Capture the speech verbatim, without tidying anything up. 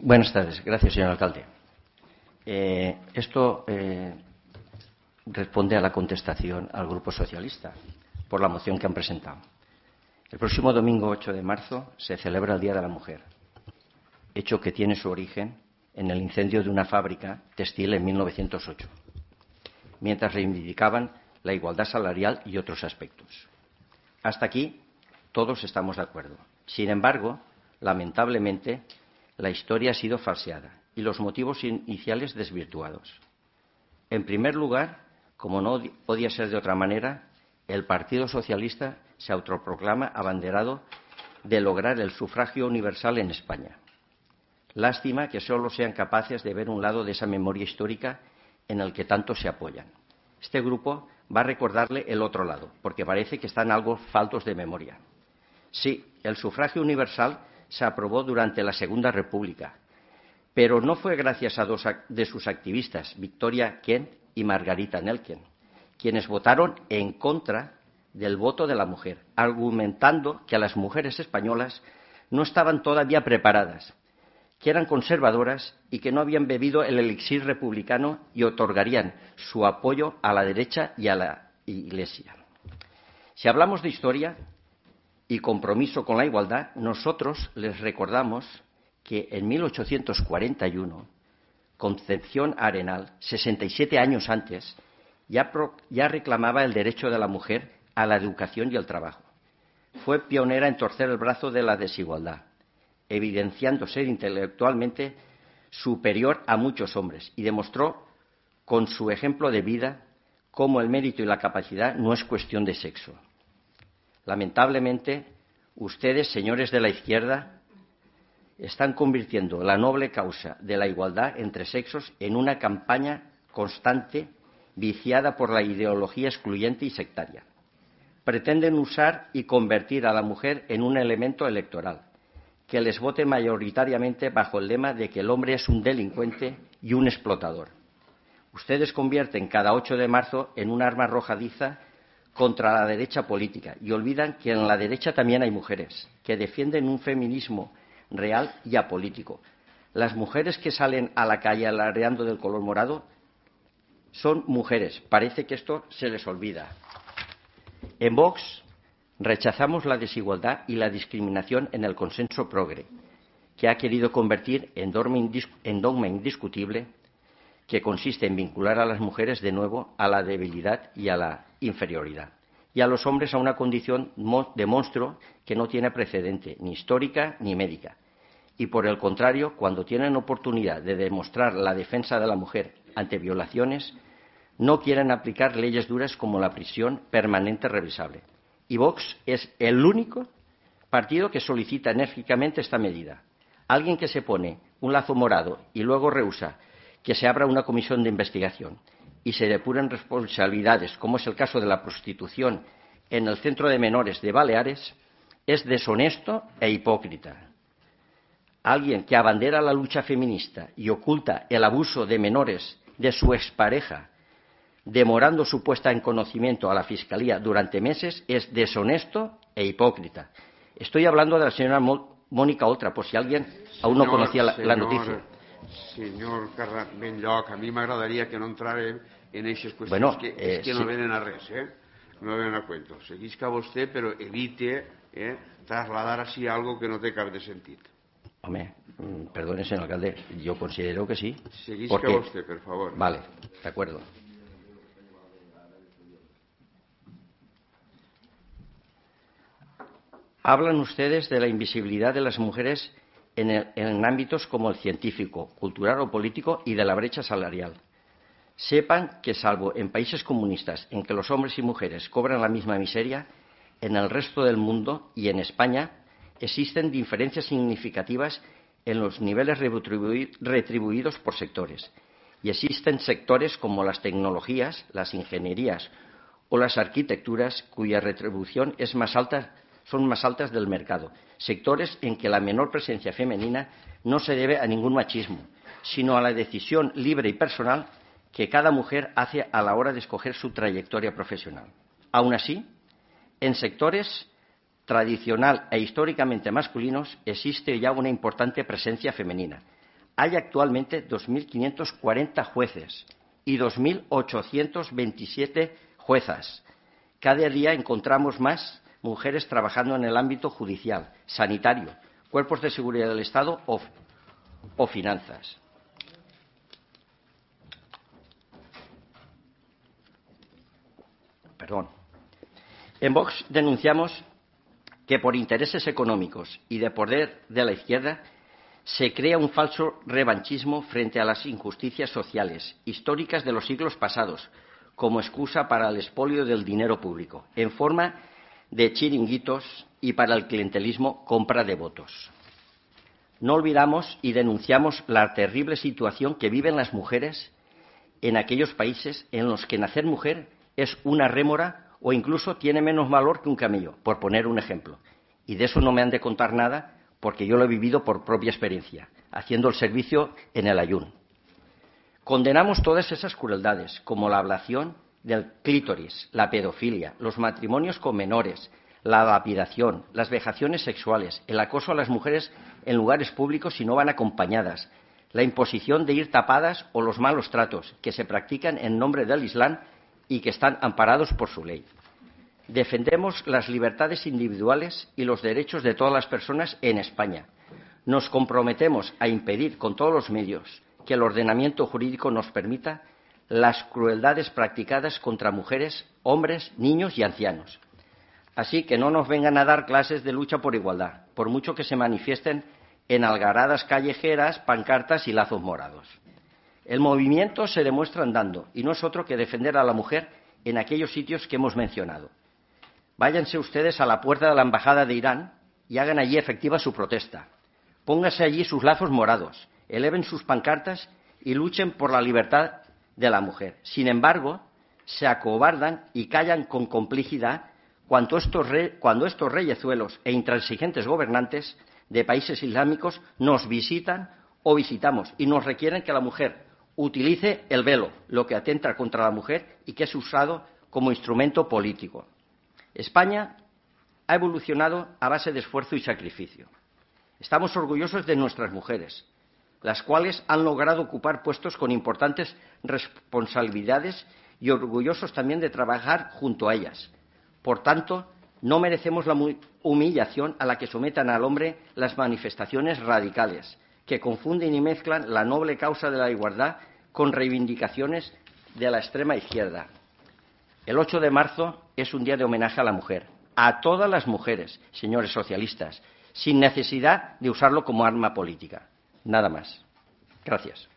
Buenas tardes. Gracias, señor alcalde. Eh, esto eh, responde a la contestación al Grupo Socialista por la moción que han presentado. El próximo domingo ocho de marzo se celebra el Día de la Mujer, hecho que tiene su origen en el incendio de una fábrica textil en mil novecientos ocho, mientras reivindicaban la igualdad salarial y otros aspectos. Hasta aquí todos estamos de acuerdo. Sin embargo, lamentablemente, la historia ha sido falseada y los motivos iniciales desvirtuados. En primer lugar, como no podía ser de otra manera, el Partido Socialista se autoproclama abanderado de lograr el sufragio universal en España. Lástima que solo sean capaces de ver un lado de esa memoria histórica en el que tanto se apoyan. Este grupo va a recordarle el otro lado, porque parece que están algo faltos de memoria. Sí, el sufragio universal se aprobó durante la Segunda República, pero no fue gracias a dos de sus activistas, Victoria Kent y Margarita Nelken, quienes votaron en contra del voto de la mujer, argumentando que las mujeres españolas no estaban todavía preparadas, que eran conservadoras y que no habían bebido el elixir republicano y otorgarían su apoyo a la derecha y a la Iglesia. Si hablamos de historia y compromiso con la igualdad, nosotros les recordamos que en mil ochocientos cuarenta y uno, Concepción Arenal, sesenta y siete años antes, ya, pro, ya reclamaba el derecho de la mujer a la educación y al trabajo. Fue pionera en torcer el brazo de la desigualdad, evidenciando ser intelectualmente superior a muchos hombres, y demostró con su ejemplo de vida cómo el mérito y la capacidad no es cuestión de sexo. Lamentablemente, ustedes, señores de la izquierda, están convirtiendo la noble causa de la igualdad entre sexos en una campaña constante viciada por la ideología excluyente y sectaria. Pretenden usar y convertir a la mujer en un elemento electoral, que les vote mayoritariamente bajo el lema de que el hombre es un delincuente y un explotador. Ustedes convierten cada ocho de marzo en un arma arrojadiza contra la derecha política y olvidan que en la derecha también hay mujeres que defienden un feminismo real y apolítico. Las mujeres que salen a la calle alardeando del color morado son mujeres. Parece que esto se les olvida. En Vox rechazamos la desigualdad y la discriminación en el consenso progre, que ha querido convertir en dogma indiscutible, que consiste en vincular a las mujeres de nuevo a la debilidad y a la inferioridad, y a los hombres a una condición de monstruo que no tiene precedente, ni histórica ni médica. Y por el contrario, cuando tienen oportunidad de demostrar la defensa de la mujer ante violaciones, no quieren aplicar leyes duras como la prisión permanente revisable. Y Vox es el único partido que solicita enérgicamente esta medida. Alguien que se pone un lazo morado y luego rehúsa que se abra una comisión de investigación y se depuren responsabilidades, como es el caso de la prostitución en el centro de menores de Baleares, es deshonesto e hipócrita. Alguien que abandera la lucha feminista y oculta el abuso de menores de su expareja, demorando su puesta en conocimiento a la Fiscalía durante meses, es deshonesto e hipócrita. Estoy hablando de la señora Mónica Oltra, por si alguien aún no conocía la, señor, la noticia. Senyor Benlloc, a mi m'agradaria que no entrarem en aquestes qüestions bueno, que, eh, que sí. no venen a res, eh? No venen a cuento. Seguisca vostè, però evite eh, trasladar así algo que no té cap de sentit. Hombre, perdone, señor alcalde, yo considero que sí. Seguisca porque... vostè, por favor. Vale, de acuerdo. Hablan ustedes de la invisibilidad de las mujeres en, el, en ámbitos como el científico, cultural o político y de la brecha salarial. Sepan que, salvo en países comunistas en que los hombres y mujeres cobran la misma miseria, en el resto del mundo y en España existen diferencias significativas en los niveles retribuidos por sectores. Y existen sectores como las tecnologías, las ingenierías o las arquitecturas cuya retribución es más alta, son más altas del mercado. Sectores en que la menor presencia femenina no se debe a ningún machismo, sino a la decisión libre y personal que cada mujer hace a la hora de escoger su trayectoria profesional. Aún así, en sectores tradicional e históricamente masculinos existe ya una importante presencia femenina. hay actualmente dos mil quinientos cuarenta jueces y dos mil ochocientos veintisiete juezas. Cada día encontramos más mujeres trabajando en el ámbito judicial, sanitario, cuerpos de seguridad del Estado o, o finanzas. Perdón. En Vox denunciamos que por intereses económicos y de poder de la izquierda se crea un falso revanchismo frente a las injusticias sociales históricas de los siglos pasados como excusa para el expolio del dinero público, en forma de chiringuitos y para el clientelismo compra de votos. No olvidamos y denunciamos la terrible situación que viven las mujeres en aquellos países en los que nacer mujer es una rémora o incluso tiene menos valor que un camello, por poner un ejemplo. Y de eso no me han de contar nada porque yo lo he vivido por propia experiencia, haciendo el servicio en el Ayun. Condenamos todas esas crueldades, como la ablación del clítoris, la pedofilia, los matrimonios con menores, la lapidación, las vejaciones sexuales, el acoso a las mujeres en lugares públicos si no van acompañadas, la imposición de ir tapadas o los malos tratos que se practican en nombre del Islam y que están amparados por su ley. Defendemos las libertades individuales y los derechos de todas las personas en España. Nos comprometemos a impedir con todos los medios que el ordenamiento jurídico nos permita las crueldades practicadas contra mujeres, hombres, niños y ancianos. Así que no nos vengan a dar clases de lucha por igualdad, por mucho que se manifiesten en algaradas callejeras, pancartas y lazos morados. El movimiento se demuestra andando y no es otro que defender a la mujer en aquellos sitios que hemos mencionado. Váyanse ustedes a la puerta de la embajada de Irán y hagan allí efectiva su protesta. Pónganse allí sus lazos morados, eleven sus pancartas y luchen por la libertad de la mujer. Sin embargo, se acobardan y callan con complicidad cuando estos, re, cuando estos reyezuelos e intransigentes gobernantes de países islámicos nos visitan o visitamos y nos requieren que la mujer utilice el velo, lo que atenta contra la mujer y que es usado como instrumento político. España ha evolucionado a base de esfuerzo y sacrificio. Estamos orgullosos de nuestras mujeres, las cuales han logrado ocupar puestos con importantes responsabilidades y orgullosos también de trabajar junto a ellas. Por tanto, no merecemos la humillación a la que sometan al hombre las manifestaciones radicales, que confunden y mezclan la noble causa de la igualdad con reivindicaciones de la extrema izquierda. El ocho de marzo es un día de homenaje a la mujer, a todas las mujeres, señores socialistas, sin necesidad de usarlo como arma política. Nada más. Gracias.